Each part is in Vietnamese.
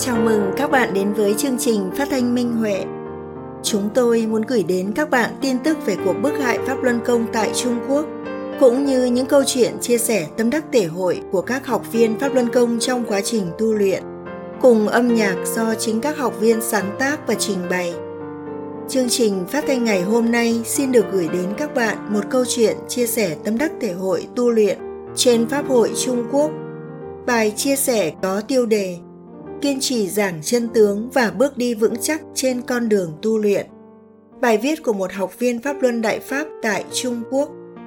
Chào mừng các bạn đến với chương trình phát thanh Minh Huệ. Chúng tôi muốn gửi đến các bạn tin tức về cuộc bức hại Pháp Luân Công tại Trung Quốc, cũng như những câu chuyện chia sẻ tâm đắc thể hội của các học viên Pháp Luân Công trong quá trình tu luyện, cùng âm nhạc do chính các học viên sáng tác và trình bày. Chương trình phát thanh ngày hôm nay xin được gửi đến các bạn một câu chuyện chia sẻ tâm đắc thể hội tu luyện trên Pháp hội Trung Quốc. Bài chia sẻ có tiêu đề Kiên trì giảng chân tướng và bước đi vững chắc trên con đường tu luyện. Bài viết của một học viên Pháp Luân Đại Pháp tại Trung Quốc.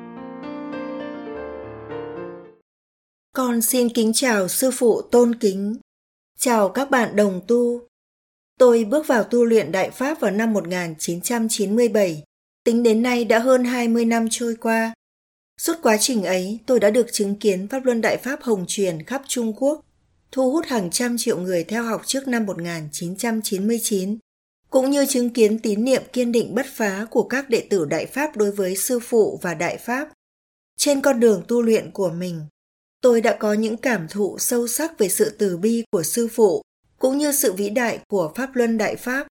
Con xin kính chào sư phụ tôn kính. Chào các bạn đồng tu. Tôi bước vào tu luyện Đại Pháp vào năm 1997. Tính đến nay đã hơn 20 năm trôi qua. Suốt quá trình ấy, tôi đã được chứng kiến Pháp Luân Đại Pháp hồng truyền khắp Trung Quốc, thu hút hàng trăm triệu người theo học trước năm 1999, cũng như chứng kiến tín niệm kiên định bất phá của các đệ tử Đại Pháp đối với Sư Phụ và Đại Pháp. Trên con đường tu luyện của mình, tôi đã có những cảm thụ sâu sắc về sự từ bi của Sư Phụ, cũng như sự vĩ đại của Pháp Luân Đại Pháp.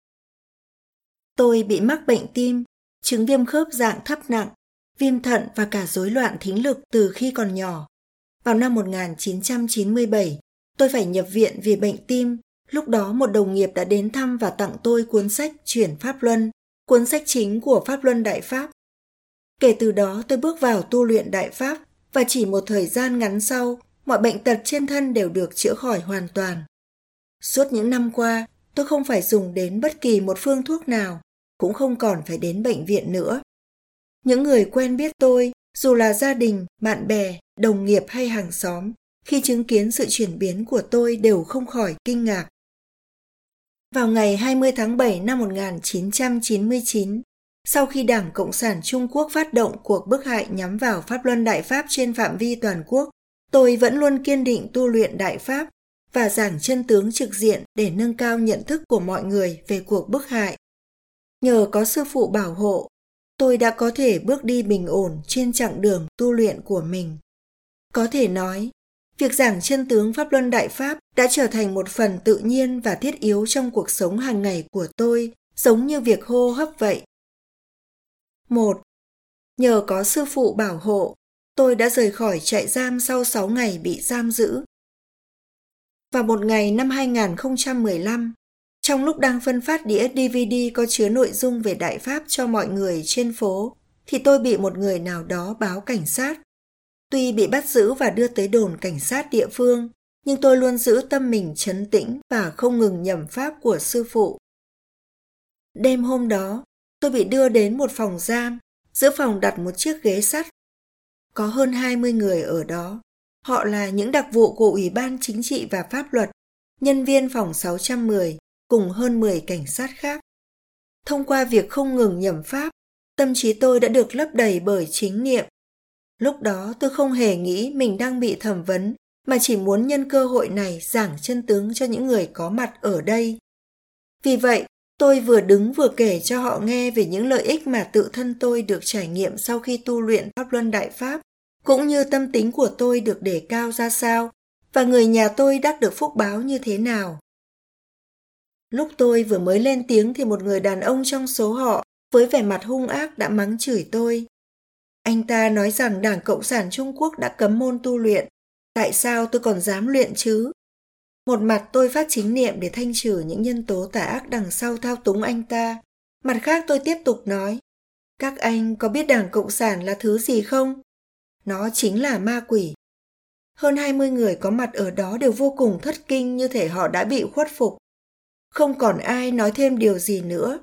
Tôi bị mắc bệnh tim, chứng viêm khớp dạng thấp nặng, viêm thận và cả rối loạn thính lực từ khi còn nhỏ. Vào năm 1997, tôi phải nhập viện vì bệnh tim. Lúc đó một đồng nghiệp đã đến thăm và tặng tôi cuốn sách Chuyển Pháp Luân, cuốn sách chính của Pháp Luân Đại Pháp. Kể từ đó tôi bước vào tu luyện Đại Pháp và chỉ một thời gian ngắn sau, mọi bệnh tật trên thân đều được chữa khỏi hoàn toàn. Suốt những năm qua, tôi không phải dùng đến bất kỳ một phương thuốc nào, cũng không còn phải đến bệnh viện nữa. Những người quen biết tôi, dù là gia đình, bạn bè, đồng nghiệp hay hàng xóm, khi chứng kiến sự chuyển biến của tôi đều không khỏi kinh ngạc. Vào ngày 20 tháng 7 năm 1999, sau khi Đảng Cộng sản Trung Quốc phát động cuộc bức hại nhắm vào Pháp Luân Đại Pháp trên phạm vi toàn quốc, tôi vẫn luôn kiên định tu luyện Đại Pháp và giảng chân tướng trực diện để nâng cao nhận thức của mọi người về cuộc bức hại. Nhờ có Sư Phụ bảo hộ, tôi đã có thể bước đi bình ổn trên chặng đường tu luyện của mình. Có thể nói, việc giảng chân tướng Pháp Luân Đại Pháp đã trở thành một phần tự nhiên và thiết yếu trong cuộc sống hàng ngày của tôi, giống như việc hô hấp vậy. 1. Nhờ có Sư Phụ bảo hộ, tôi đã rời khỏi trại giam sau 6 ngày bị giam giữ. Vào một ngày năm 2015, trong lúc đang phân phát đĩa DVD có chứa nội dung về Đại Pháp cho mọi người trên phố, thì tôi bị một người nào đó báo cảnh sát. Tuy bị bắt giữ và đưa tới đồn cảnh sát địa phương, nhưng tôi luôn giữ tâm mình trấn tĩnh và không ngừng nhẩm pháp của Sư Phụ. Đêm hôm đó, tôi bị đưa đến một phòng giam, giữa phòng đặt một chiếc ghế sắt. Có hơn 20 người ở đó. Họ là những đặc vụ của Ủy ban Chính trị và Pháp luật, nhân viên phòng 610, cùng hơn 10 cảnh sát khác. Thông qua việc không ngừng nhẩm pháp, tâm trí tôi đã được lấp đầy bởi chính niệm. Lúc đó tôi không hề nghĩ mình đang bị thẩm vấn, mà chỉ muốn nhân cơ hội này giảng chân tướng cho những người có mặt ở đây. Vì vậy, tôi vừa đứng vừa kể cho họ nghe về những lợi ích mà tự thân tôi được trải nghiệm sau khi tu luyện Pháp Luân Đại Pháp, cũng như tâm tính của tôi được đề cao ra sao, và người nhà tôi đắc được phúc báo như thế nào. Lúc tôi vừa mới lên tiếng thì một người đàn ông trong số họ, với vẻ mặt hung ác đã mắng chửi tôi. Anh ta nói rằng Đảng Cộng sản Trung Quốc đã cấm môn tu luyện, tại sao tôi còn dám luyện chứ? Một mặt tôi phát chính niệm để thanh trừ những nhân tố tà ác đằng sau thao túng anh ta. Mặt khác tôi tiếp tục nói, các anh có biết Đảng Cộng sản là thứ gì không? Nó chính là ma quỷ. Hơn 20 người có mặt ở đó đều vô cùng thất kinh, như thể họ đã bị khuất phục. Không còn ai nói thêm điều gì nữa.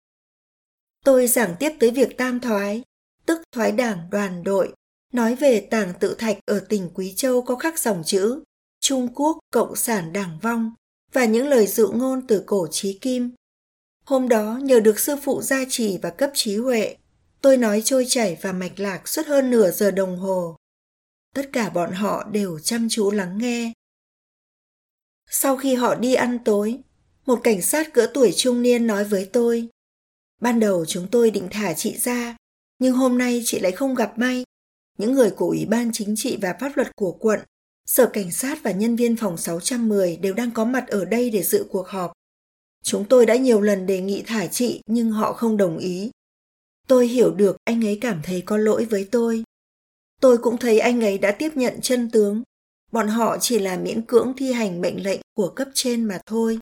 Tôi giảng tiếp tới việc tam thoái, tức thoái đảng đoàn đội, nói về tảng tự thạch ở tỉnh Quý Châu có khắc dòng chữ Trung Quốc Cộng sản Đảng vong và những lời dụ ngôn từ cổ chí kim. Hôm đó nhờ được Sư Phụ gia trì và cấp trí huệ, tôi nói trôi chảy và mạch lạc suốt hơn nửa giờ đồng hồ. Tất cả bọn họ đều chăm chú lắng nghe. Sau khi họ đi ăn tối, một cảnh sát cỡ tuổi trung niên nói với tôi, ban đầu chúng tôi định thả chị ra, nhưng hôm nay chị lại không gặp may. Những người của Ủy ban Chính trị và Pháp luật của quận Sở cảnh sát và nhân viên phòng 610 đều đang có mặt ở đây để dự cuộc họp. Chúng tôi đã nhiều lần đề nghị thả chị nhưng họ không đồng ý. Tôi hiểu được anh ấy cảm thấy có lỗi với tôi. Tôi cũng thấy anh ấy đã tiếp nhận chân tướng. Bọn họ chỉ là miễn cưỡng thi hành mệnh lệnh của cấp trên mà thôi.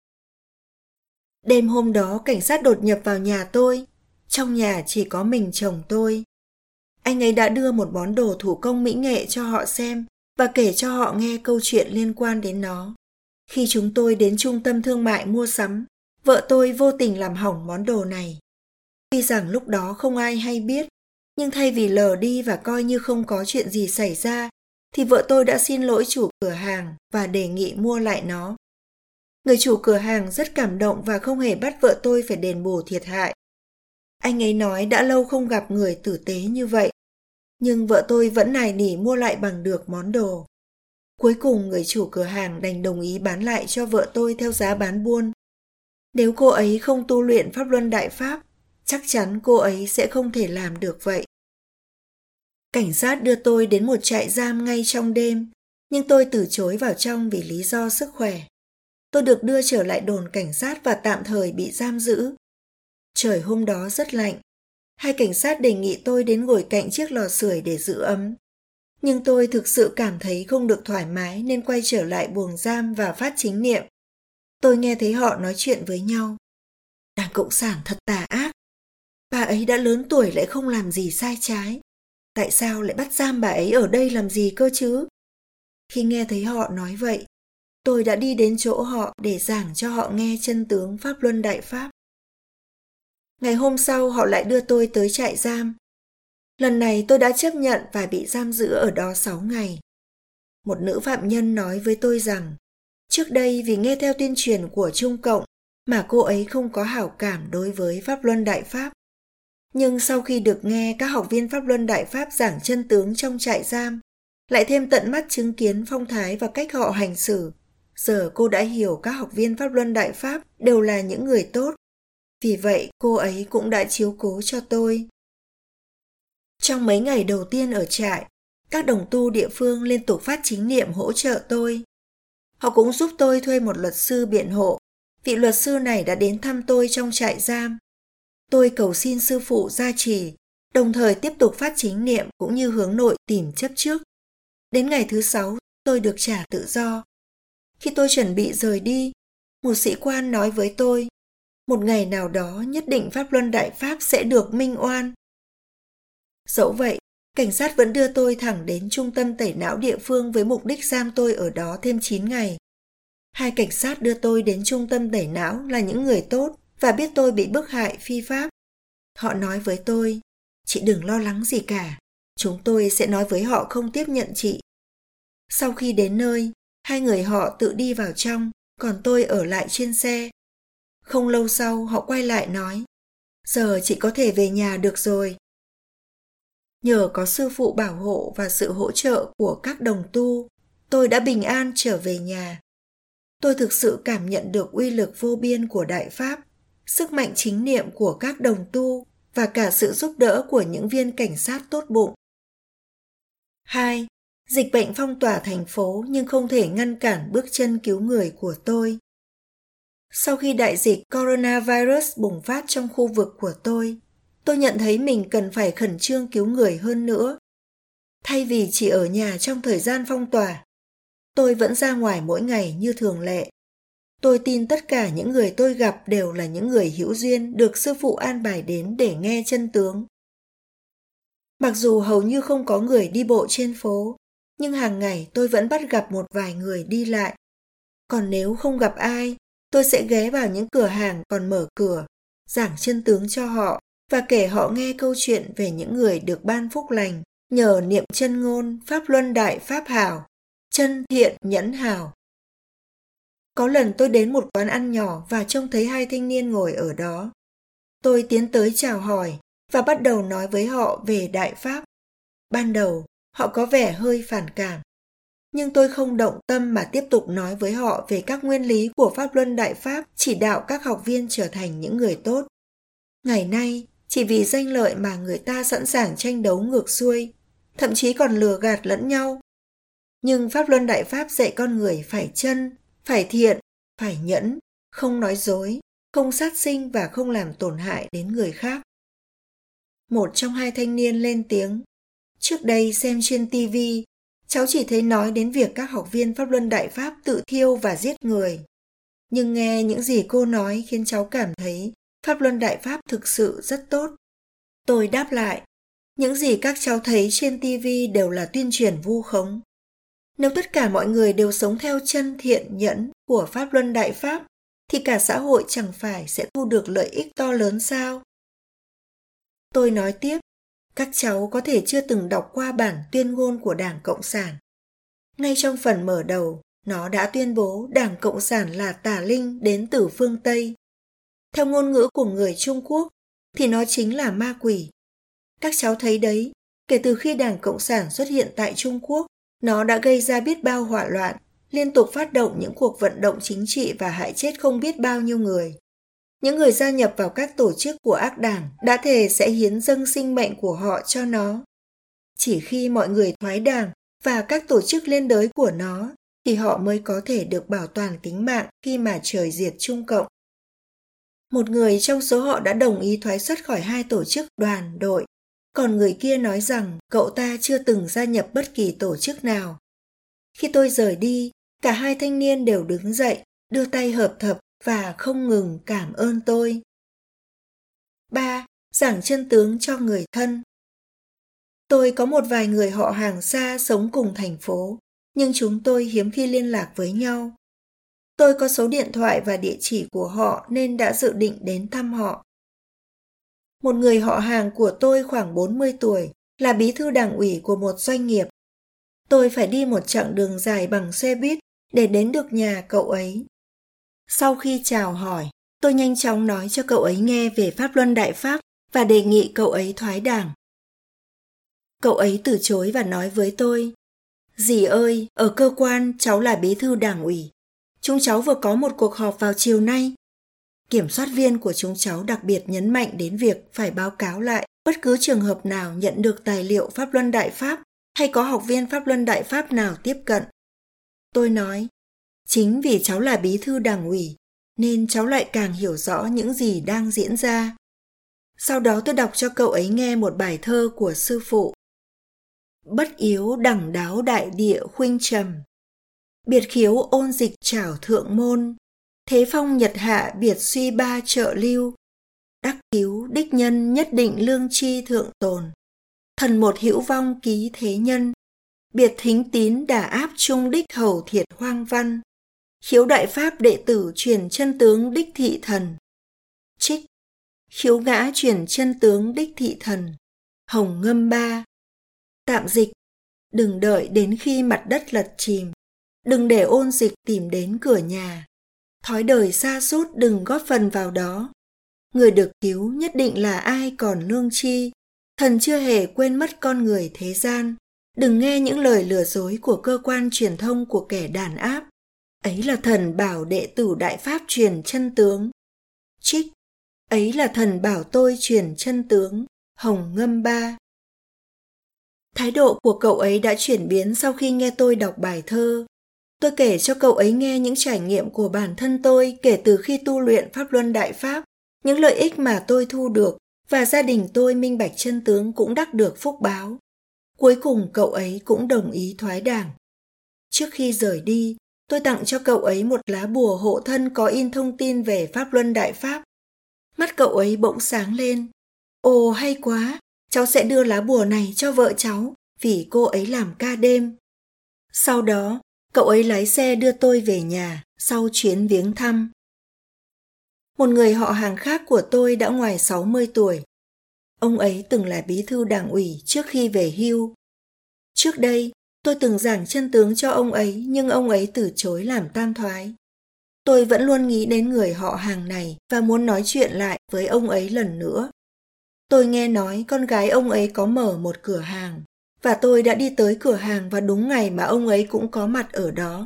Đêm hôm đó cảnh sát đột nhập vào nhà tôi. Trong nhà chỉ có mình chồng tôi. Anh ấy đã đưa một món đồ thủ công mỹ nghệ cho họ xem và kể cho họ nghe câu chuyện liên quan đến nó. Khi chúng tôi đến trung tâm thương mại mua sắm, vợ tôi vô tình làm hỏng món đồ này. Tuy rằng lúc đó không ai hay biết, nhưng thay vì lờ đi và coi như không có chuyện gì xảy ra, thì vợ tôi đã xin lỗi chủ cửa hàng và đề nghị mua lại nó. Người chủ cửa hàng rất cảm động và không hề bắt vợ tôi phải đền bù thiệt hại. Anh ấy nói đã lâu không gặp người tử tế như vậy, nhưng vợ tôi vẫn nài nỉ mua lại bằng được món đồ. Cuối cùng người chủ cửa hàng đành đồng ý bán lại cho vợ tôi theo giá bán buôn. Nếu cô ấy không tu luyện pháp luân đại pháp, chắc chắn cô ấy sẽ không thể làm được vậy. Cảnh sát đưa tôi đến một trại giam ngay trong đêm, nhưng tôi từ chối vào trong vì lý do sức khỏe. Tôi được đưa trở lại đồn cảnh sát và tạm thời bị giam giữ. Trời hôm đó rất lạnh. Hai cảnh sát đề nghị tôi đến ngồi cạnh chiếc lò sưởi để giữ ấm. Nhưng tôi thực sự cảm thấy không được thoải mái nên quay trở lại buồng giam và phát chính niệm. Tôi nghe thấy họ nói chuyện với nhau. Đảng Cộng sản thật tà ác. Bà ấy đã lớn tuổi lại không làm gì sai trái. Tại sao lại bắt giam bà ấy ở đây làm gì cơ chứ? Khi nghe thấy họ nói vậy, tôi đã đi đến chỗ họ để giảng cho họ nghe chân tướng Pháp Luân Đại Pháp. Ngày hôm sau họ lại đưa tôi tới trại giam. Lần này tôi đã chấp nhận và bị giam giữ ở đó 6 ngày. Một nữ phạm nhân nói với tôi rằng, trước đây vì nghe theo tuyên truyền của Trung Cộng mà cô ấy không có hảo cảm đối với Pháp Luân Đại Pháp. Nhưng sau khi được nghe các học viên Pháp Luân Đại Pháp giảng chân tướng trong trại giam, lại thêm tận mắt chứng kiến phong thái và cách họ hành xử, giờ cô đã hiểu các học viên Pháp Luân Đại Pháp đều là những người tốt. Vì vậy cô ấy cũng đã chiếu cố cho tôi. Trong mấy ngày đầu tiên ở trại, các đồng tu địa phương liên tục phát chính niệm hỗ trợ tôi. Họ cũng giúp tôi thuê một luật sư biện hộ. Vị luật sư này đã đến thăm tôi trong trại giam. Tôi cầu xin sư phụ gia trì, đồng thời tiếp tục phát chính niệm cũng như hướng nội tìm chấp trước. Đến ngày thứ 6, tôi được trả tự do. Khi tôi chuẩn bị rời đi, một sĩ quan nói với tôi, một ngày nào đó nhất định Pháp Luân Đại Pháp sẽ được minh oan. Dẫu vậy, cảnh sát vẫn đưa tôi thẳng đến trung tâm tẩy não địa phương với mục đích giam tôi ở đó thêm 9 ngày. Hai cảnh sát đưa tôi đến trung tâm tẩy não là những người tốt và biết tôi bị bức hại phi pháp. Họ nói với tôi, chị đừng lo lắng gì cả, chúng tôi sẽ nói với họ không tiếp nhận chị. Sau khi đến nơi, hai người họ tự đi vào trong, còn tôi ở lại trên xe. Không lâu sau họ quay lại nói, giờ chị có thể về nhà được rồi. Nhờ có sư phụ bảo hộ và sự hỗ trợ của các đồng tu, tôi đã bình an trở về nhà. Tôi thực sự cảm nhận được uy lực vô biên của Đại Pháp, sức mạnh chính niệm của các đồng tu và cả sự giúp đỡ của những viên cảnh sát tốt bụng. 2. Dịch bệnh phong tỏa thành phố nhưng không thể ngăn cản bước chân cứu người của tôi. Sau khi đại dịch coronavirus bùng phát trong khu vực của tôi nhận thấy mình cần phải khẩn trương cứu người hơn nữa. Thay vì chỉ ở nhà trong thời gian phong tỏa, tôi vẫn ra ngoài mỗi ngày như thường lệ. Tôi tin tất cả những người tôi gặp đều là những người hữu duyên được sư phụ an bài đến để nghe chân tướng. Mặc dù hầu như không có người đi bộ trên phố, nhưng hàng ngày tôi vẫn bắt gặp một vài người đi lại. Còn nếu không gặp ai, tôi sẽ ghé vào những cửa hàng còn mở cửa, giảng chân tướng cho họ và kể họ nghe câu chuyện về những người được ban phúc lành nhờ niệm chân ngôn Pháp Luân Đại Pháp hảo, chân thiện nhẫn hảo. Có lần tôi đến một quán ăn nhỏ và trông thấy hai thanh niên ngồi ở đó. Tôi tiến tới chào hỏi và bắt đầu nói với họ về Đại Pháp. Ban đầu, họ có vẻ hơi phản cảm. Nhưng tôi không động tâm mà tiếp tục nói với họ về các nguyên lý của Pháp Luân Đại Pháp chỉ đạo các học viên trở thành những người tốt. Ngày nay, chỉ vì danh lợi mà người ta sẵn sàng tranh đấu ngược xuôi, thậm chí còn lừa gạt lẫn nhau. Nhưng Pháp Luân Đại Pháp dạy con người phải chân, phải thiện, phải nhẫn, không nói dối, không sát sinh và không làm tổn hại đến người khác. Một trong hai thanh niên lên tiếng: trước đây xem trên TV, cháu chỉ thấy nói đến việc các học viên Pháp Luân Đại Pháp tự thiêu và giết người. Nhưng nghe những gì cô nói khiến cháu cảm thấy Pháp Luân Đại Pháp thực sự rất tốt. Tôi đáp lại: những gì các cháu thấy trên TV đều là tuyên truyền vu khống. Nếu tất cả mọi người đều sống theo chân thiện nhẫn của Pháp Luân Đại Pháp, thì cả xã hội chẳng phải sẽ thu được lợi ích to lớn sao? Tôi nói tiếp: các cháu có thể chưa từng đọc qua bản tuyên ngôn của Đảng Cộng sản. Ngay trong phần mở đầu, nó đã tuyên bố Đảng Cộng sản là tà linh đến từ phương Tây. Theo ngôn ngữ của người Trung Quốc, thì nó chính là ma quỷ. Các cháu thấy đấy, kể từ khi Đảng Cộng sản xuất hiện tại Trung Quốc, nó đã gây ra biết bao hỏa loạn, liên tục phát động những cuộc vận động chính trị và hại chết không biết bao nhiêu người. Những người gia nhập vào các tổ chức của ác đảng đã thề sẽ hiến dâng sinh mệnh của họ cho nó. Chỉ khi mọi người thoái đảng và các tổ chức liên đới của nó, thì họ mới có thể được bảo toàn tính mạng khi mà trời diệt Trung Cộng. Một người trong số họ đã đồng ý thoái xuất khỏi hai tổ chức đoàn đội, còn người kia nói rằng cậu ta chưa từng gia nhập bất kỳ tổ chức nào. Khi tôi rời đi, cả hai thanh niên đều đứng dậy, đưa tay hợp thập và không ngừng cảm ơn tôi. 3. Giảng chân tướng cho người thân. Tôi có một vài người họ hàng xa sống cùng thành phố, nhưng chúng tôi hiếm khi liên lạc với nhau. Tôi có số điện thoại và địa chỉ của họ nên đã dự định đến thăm họ. Một người họ hàng của tôi khoảng 40 tuổi, là bí thư đảng ủy của một doanh nghiệp. Tôi phải đi một chặng đường dài bằng xe buýt để đến được nhà cậu ấy. Sau khi chào hỏi, tôi nhanh chóng nói cho cậu ấy nghe về Pháp Luân Đại Pháp và đề nghị cậu ấy thoái đảng. Cậu ấy từ chối và nói với tôi: dì ơi, ở cơ quan cháu là bí thư đảng ủy. Chúng cháu vừa có một cuộc họp vào chiều nay. Kiểm soát viên của chúng cháu đặc biệt nhấn mạnh đến việc phải báo cáo lại bất cứ trường hợp nào nhận được tài liệu Pháp Luân Đại Pháp hay có học viên Pháp Luân Đại Pháp nào tiếp cận. Tôi nói: chính vì cháu là bí thư đảng ủy nên cháu lại càng hiểu rõ những gì đang diễn ra. Sau đó tôi đọc cho cậu ấy nghe một bài thơ của sư phụ: bất yếu đẳng đáo đại địa khuynh trầm, biệt khiếu ôn dịch trảo thượng môn, thế phong nhật hạ biệt suy ba trợ lưu, đắc cứu đích nhân nhất định lương chi thượng tồn, thần một hữu vong ký thế nhân, biệt thính tín đả áp trung đích hầu thiệt hoang văn, khiếu đại pháp đệ tử truyền chân tướng đích thị thần. Trích: khiếu ngã truyền chân tướng đích thị thần, Hồng Ngâm Ba. Tạm dịch: đừng đợi đến khi mặt đất lật chìm, đừng để ôn dịch tìm đến cửa nhà. Thói đời sa sút đừng góp phần vào đó. Người được cứu nhất định là ai còn lương chi. Thần chưa hề quên mất con người thế gian. Đừng nghe những lời lừa dối của cơ quan truyền thông của kẻ đàn áp. Ấy là thần bảo đệ tử Đại Pháp truyền chân tướng. Trích: ấy là thần bảo tôi truyền chân tướng. Hồng Ngâm Ba. Thái độ của cậu ấy đã chuyển biến sau khi nghe tôi đọc bài thơ. Tôi kể cho cậu ấy nghe những trải nghiệm của bản thân tôi kể từ khi tu luyện Pháp Luân Đại Pháp, những lợi ích mà tôi thu được, và gia đình tôi minh bạch chân tướng cũng đắc được phúc báo. Cuối cùng cậu ấy cũng đồng ý thoái đảng. Trước khi rời đi, tôi tặng cho cậu ấy một lá bùa hộ thân có in thông tin về Pháp Luân Đại Pháp. Mắt cậu ấy bỗng sáng lên. Ồ, hay quá, cháu sẽ đưa lá bùa này cho vợ cháu, vì cô ấy làm ca đêm. Sau đó, cậu ấy lái xe đưa tôi về nhà sau chuyến viếng thăm. Một người họ hàng khác của tôi đã ngoài 60 tuổi. Ông ấy từng là bí thư đảng ủy trước khi về hưu. Trước đây, tôi từng giảng chân tướng cho ông ấy nhưng ông ấy từ chối làm tam thoái. Tôi vẫn luôn nghĩ đến người họ hàng này và muốn nói chuyện lại với ông ấy lần nữa. Tôi nghe nói con gái ông ấy có mở một cửa hàng, và tôi đã đi tới cửa hàng vào đúng ngày mà ông ấy cũng có mặt ở đó.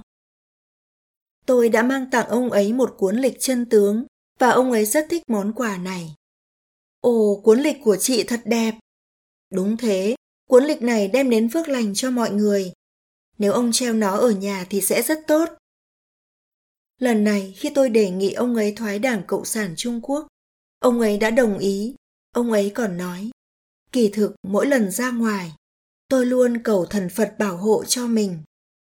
Tôi đã mang tặng ông ấy một cuốn lịch chân tướng, và ông ấy rất thích món quà này. Ồ, cuốn lịch của chị thật đẹp. Đúng thế, cuốn lịch này đem đến phước lành cho mọi người. Nếu ông treo nó ở nhà thì sẽ rất tốt. Lần này khi tôi đề nghị ông ấy thoái Đảng Cộng sản Trung Quốc, ông ấy đã đồng ý. Ông ấy còn nói, kỳ thực mỗi lần ra ngoài, tôi luôn cầu thần Phật bảo hộ cho mình.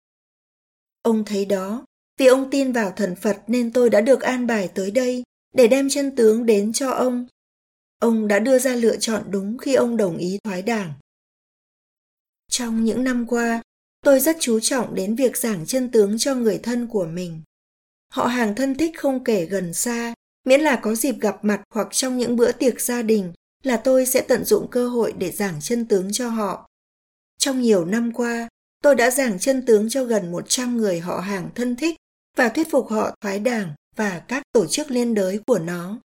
Ông thấy đó, vì ông tin vào thần Phật nên tôi đã được an bài tới đây để đem chân tướng đến cho ông. Ông đã đưa ra lựa chọn đúng khi ông đồng ý thoái đảng. Trong những năm qua, tôi rất chú trọng đến việc giảng chân tướng cho người thân của mình. Họ hàng thân thích không kể gần xa, miễn là có dịp gặp mặt hoặc trong những bữa tiệc gia đình là tôi sẽ tận dụng cơ hội để giảng chân tướng cho họ. Trong nhiều năm qua, tôi đã giảng chân tướng cho gần 100 người họ hàng thân thích và thuyết phục họ thoái đảng và các tổ chức liên đới của nó.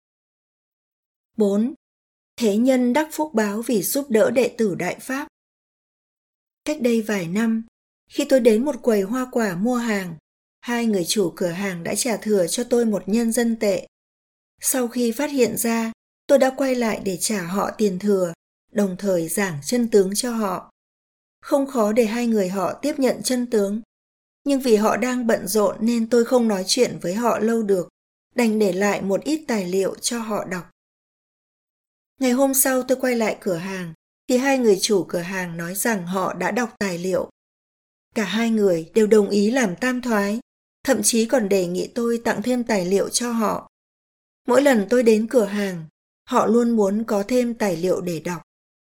4. Thế nhân đắc phúc báo vì giúp đỡ đệ tử Đại Pháp. Cách đây vài năm, khi tôi đến một quầy hoa quả mua hàng, hai người chủ cửa hàng đã trả thừa cho tôi 1 nhân dân tệ. Sau khi phát hiện ra, tôi đã quay lại để trả họ tiền thừa, đồng thời giảng chân tướng cho họ. Không khó để hai người họ tiếp nhận chân tướng, nhưng vì họ đang bận rộn nên tôi không nói chuyện với họ lâu được, đành để lại một ít tài liệu cho họ đọc. Ngày hôm sau tôi quay lại cửa hàng, thì hai người chủ cửa hàng nói rằng họ đã đọc tài liệu. Cả hai người đều đồng ý làm tam thoái, thậm chí còn đề nghị tôi tặng thêm tài liệu cho họ. Mỗi lần tôi đến cửa hàng, họ luôn muốn có thêm tài liệu để đọc.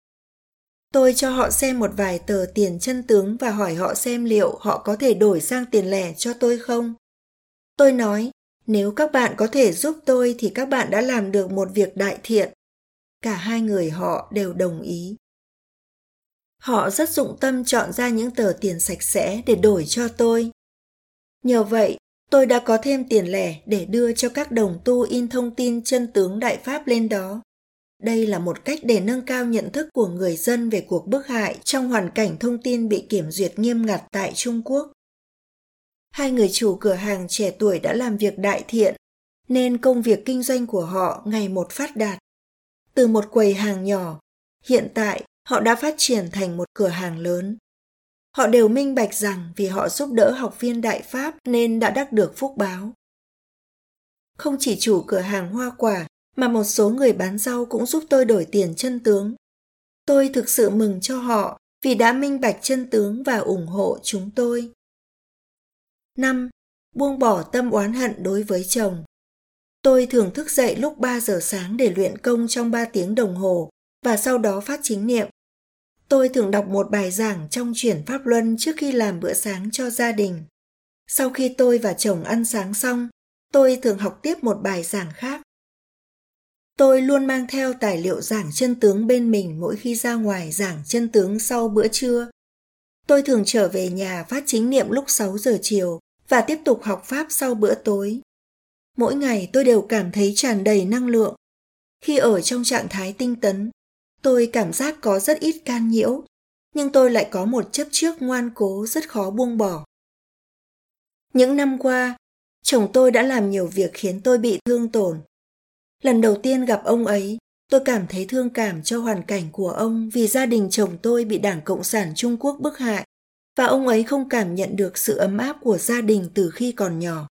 Tôi cho họ xem một vài tờ tiền chân tướng và hỏi họ xem liệu họ có thể đổi sang tiền lẻ cho tôi không. Tôi nói, nếu các bạn có thể giúp tôi thì các bạn đã làm được một việc đại thiện. Cả hai người họ đều đồng ý. Họ rất dụng tâm chọn ra những tờ tiền sạch sẽ để đổi cho tôi. Nhờ vậy, tôi đã có thêm tiền lẻ để đưa cho các đồng tu in thông tin chân tướng Đại Pháp lên đó. Đây là một cách để nâng cao nhận thức của người dân về cuộc bức hại trong hoàn cảnh thông tin bị kiểm duyệt nghiêm ngặt tại Trung Quốc. Hai người chủ cửa hàng trẻ tuổi đã làm việc đại thiện, nên công việc kinh doanh của họ ngày một phát đạt. Từ một quầy hàng nhỏ, hiện tại họ đã phát triển thành một cửa hàng lớn. Họ đều minh bạch rằng vì họ giúp đỡ học viên Đại Pháp nên đã đắc được phúc báo. Không chỉ chủ cửa hàng hoa quả, mà một số người bán rau cũng giúp tôi đổi tiền chân tướng. Tôi thực sự mừng cho họ vì đã minh bạch chân tướng và ủng hộ chúng tôi. 5. Buông bỏ tâm oán hận đối với chồng. Tôi thường thức dậy lúc 3 giờ sáng để luyện công trong 3 tiếng đồng hồ và sau đó phát chính niệm. Tôi thường đọc một bài giảng trong chuyển Pháp Luân trước khi làm bữa sáng cho gia đình. Sau khi tôi và chồng ăn sáng xong, tôi thường học tiếp một bài giảng khác. Tôi luôn mang theo tài liệu giảng chân tướng bên mình mỗi khi ra ngoài giảng chân tướng sau bữa trưa. Tôi thường trở về nhà phát chính niệm lúc 6 giờ chiều và tiếp tục học Pháp sau bữa tối. Mỗi ngày tôi đều cảm thấy tràn đầy năng lượng. Khi ở trong trạng thái tinh tấn, tôi cảm giác có rất ít can nhiễu, nhưng tôi lại có một chấp trước ngoan cố rất khó buông bỏ. Những năm qua, chồng tôi đã làm nhiều việc khiến tôi bị thương tổn. Lần đầu tiên gặp ông ấy, tôi cảm thấy thương cảm cho hoàn cảnh của ông vì gia đình chồng tôi bị Đảng Cộng sản Trung Quốc bức hại và ông ấy không cảm nhận được sự ấm áp của gia đình từ khi còn nhỏ.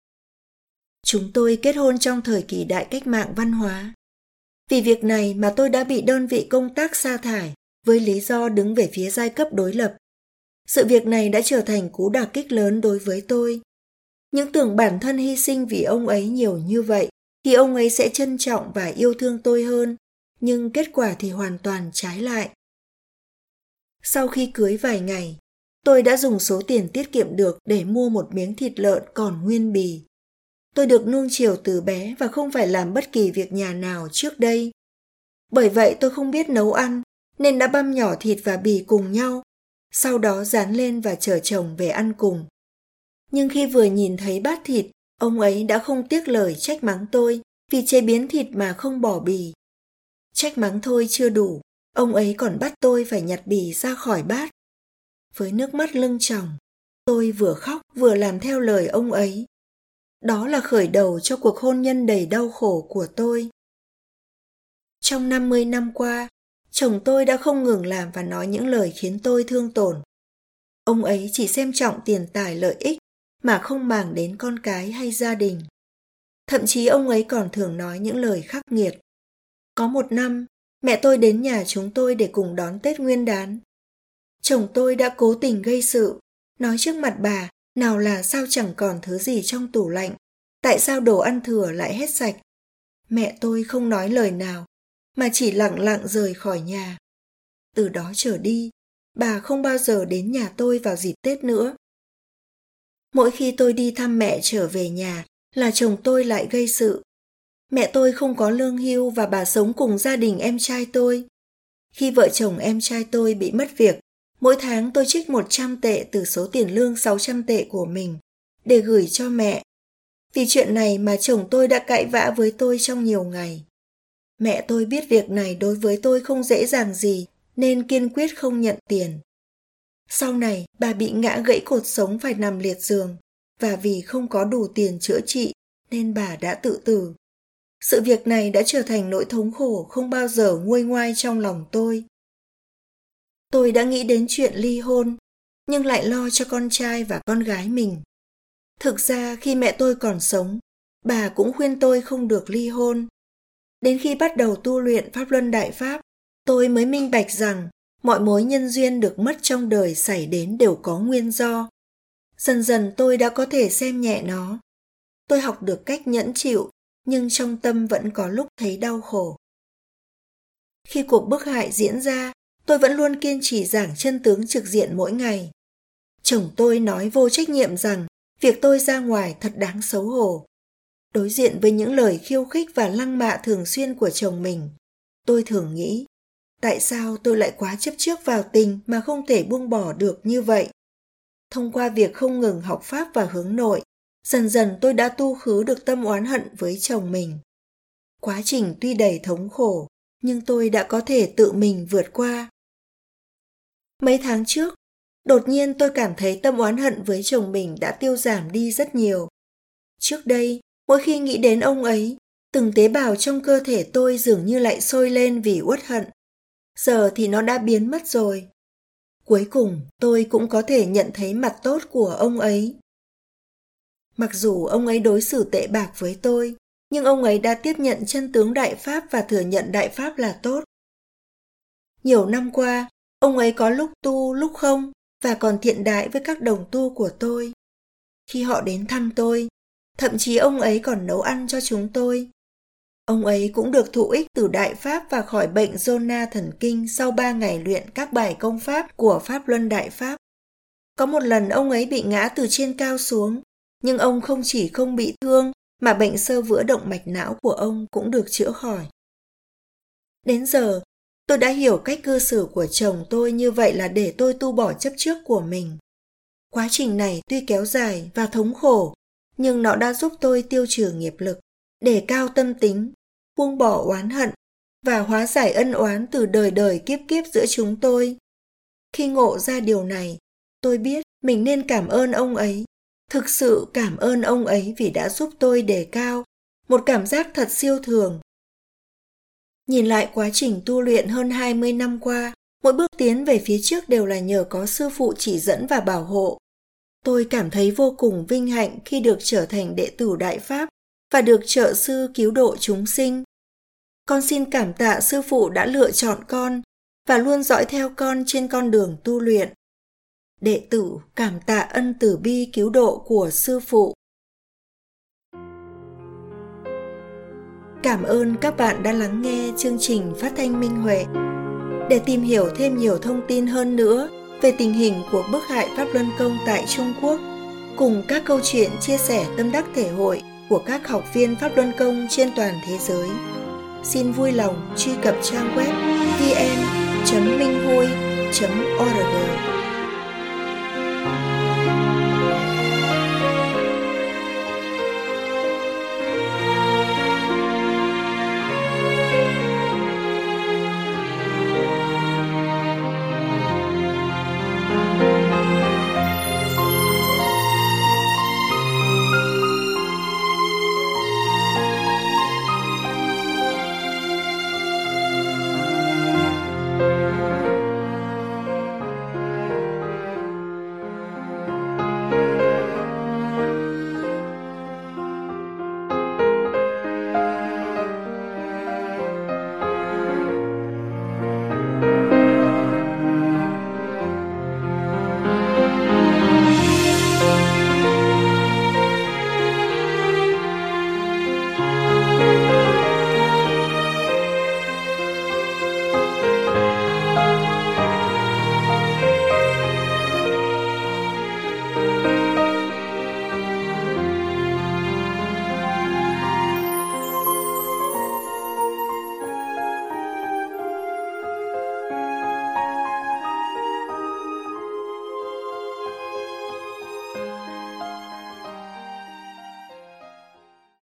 Chúng tôi kết hôn trong thời kỳ đại cách mạng văn hóa. Vì việc này mà tôi đã bị đơn vị công tác sa thải với lý do đứng về phía giai cấp đối lập. Sự việc này đã trở thành cú đả kích lớn đối với tôi. Những tưởng bản thân hy sinh vì ông ấy nhiều như vậy thì ông ấy sẽ trân trọng và yêu thương tôi hơn, nhưng kết quả thì hoàn toàn trái lại. Sau khi cưới vài ngày, tôi đã dùng số tiền tiết kiệm được để mua một miếng thịt lợn còn nguyên bì. Tôi được nuông chiều từ bé và không phải làm bất kỳ việc nhà nào trước đây. Bởi vậy tôi không biết nấu ăn, nên đã băm nhỏ thịt và bì cùng nhau, sau đó rán lên và chở chồng về ăn cùng. Nhưng khi vừa nhìn thấy bát thịt, ông ấy đã không tiếc lời trách mắng tôi vì chế biến thịt mà không bỏ bì. Trách mắng thôi chưa đủ, ông ấy còn bắt tôi phải nhặt bì ra khỏi bát. Với nước mắt lưng tròng, tôi vừa khóc vừa làm theo lời ông ấy. Đó là khởi đầu cho cuộc hôn nhân đầy đau khổ của tôi. Trong 50 năm qua, chồng tôi đã không ngừng làm và nói những lời khiến tôi thương tổn. Ông ấy chỉ xem trọng tiền tài lợi ích mà không màng đến con cái hay gia đình. Thậm chí ông ấy còn thường nói những lời khắc nghiệt. Có một năm, mẹ tôi đến nhà chúng tôi để cùng đón Tết Nguyên đán. Chồng tôi đã cố tình gây sự, nói trước mặt bà, nào là sao chẳng còn thứ gì trong tủ lạnh, tại sao đồ ăn thừa lại hết sạch. Mẹ tôi không nói lời nào, mà chỉ lặng lặng rời khỏi nhà. Từ đó trở đi, bà không bao giờ đến nhà tôi vào dịp Tết nữa. Mỗi khi tôi đi thăm mẹ trở về nhà là chồng tôi lại gây sự. Mẹ tôi không có lương hưu và bà sống cùng gia đình em trai tôi. Khi vợ chồng em trai tôi bị mất việc, mỗi tháng tôi trích 100 tệ từ số tiền lương 600 tệ của mình để gửi cho mẹ. Vì chuyện này mà chồng tôi đã cãi vã với tôi trong nhiều ngày. Mẹ tôi biết việc này đối với tôi không dễ dàng gì nên kiên quyết không nhận tiền. Sau này, bà bị ngã gãy cột sống phải nằm liệt giường, và vì không có đủ tiền chữa trị nên bà đã tự tử. Sự việc này đã trở thành nỗi thống khổ không bao giờ nguôi ngoai trong lòng tôi. Tôi đã nghĩ đến chuyện ly hôn, nhưng lại lo cho con trai và con gái mình. Thực ra khi mẹ tôi còn sống, bà cũng khuyên tôi không được ly hôn. Đến khi bắt đầu tu luyện Pháp Luân Đại Pháp, tôi mới minh bạch rằng mọi mối nhân duyên được mất trong đời xảy đến đều có nguyên do. Dần dần tôi đã có thể xem nhẹ nó. Tôi học được cách nhẫn chịu, nhưng trong tâm vẫn có lúc thấy đau khổ. Khi cuộc bức hại diễn ra, tôi vẫn luôn kiên trì giảng chân tướng trực diện mỗi ngày. Chồng tôi nói vô trách nhiệm rằng việc tôi ra ngoài thật đáng xấu hổ. Đối diện với những lời khiêu khích và lăng mạ thường xuyên của chồng mình, tôi thường nghĩ, tại sao tôi lại quá chấp trước vào tình mà không thể buông bỏ được như vậy? Thông qua việc không ngừng học Pháp và hướng nội, dần dần tôi đã tu khứ được tâm oán hận với chồng mình. Quá trình tuy đầy thống khổ, nhưng tôi đã có thể tự mình vượt qua. Mấy tháng trước, đột nhiên tôi cảm thấy tâm oán hận với chồng mình đã tiêu giảm đi rất nhiều. Trước đây, mỗi khi nghĩ đến ông ấy, từng tế bào trong cơ thể tôi dường như lại sôi lên vì uất hận. Giờ thì nó đã biến mất rồi. Cuối cùng, tôi cũng có thể nhận thấy mặt tốt của ông ấy. Mặc dù ông ấy đối xử tệ bạc với tôi, nhưng ông ấy đã tiếp nhận chân tướng Đại Pháp và thừa nhận Đại Pháp là tốt. Nhiều năm qua, ông ấy có lúc tu, lúc không, và còn thiện đại với các đồng tu của tôi. Khi họ đến thăm tôi, thậm chí ông ấy còn nấu ăn cho chúng tôi. Ông ấy cũng được thụ ích từ Đại Pháp và khỏi bệnh zona thần kinh sau 3 ngày luyện các bài công pháp của Pháp Luân Đại Pháp. Có một lần ông ấy bị ngã từ trên cao xuống, nhưng ông không chỉ không bị thương mà bệnh xơ vữa động mạch não của ông cũng được chữa khỏi. Đến giờ, tôi đã hiểu cách cư xử của chồng tôi như vậy là để tôi tu bỏ chấp trước của mình. Quá trình này tuy kéo dài và thống khổ, nhưng nó đã giúp tôi tiêu trừ nghiệp lực, đề cao tâm tính, buông bỏ oán hận và hóa giải ân oán từ đời đời kiếp kiếp giữa chúng tôi. Khi ngộ ra điều này, tôi biết mình nên cảm ơn ông ấy, thực sự cảm ơn ông ấy vì đã giúp tôi đề cao một cảm giác thật siêu thường. Nhìn lại quá trình tu luyện hơn 20 năm qua, mỗi bước tiến về phía trước đều là nhờ có sư phụ chỉ dẫn và bảo hộ. Tôi cảm thấy vô cùng vinh hạnh khi được trở thành đệ tử Đại Pháp và được trợ sư cứu độ chúng sinh. Con xin cảm tạ sư phụ đã lựa chọn con và luôn dõi theo con trên con đường tu luyện. Đệ tử cảm tạ ân từ bi cứu độ của sư phụ. Cảm ơn các bạn đã lắng nghe chương trình Phát thanh Minh Huệ. Để tìm hiểu thêm nhiều thông tin hơn nữa về tình hình của bức hại Pháp Luân Công tại Trung Quốc, cùng các câu chuyện chia sẻ tâm đắc thể hội của các học viên Pháp Luân Công trên toàn thế giới, xin vui lòng truy cập trang web vn.minhui.org.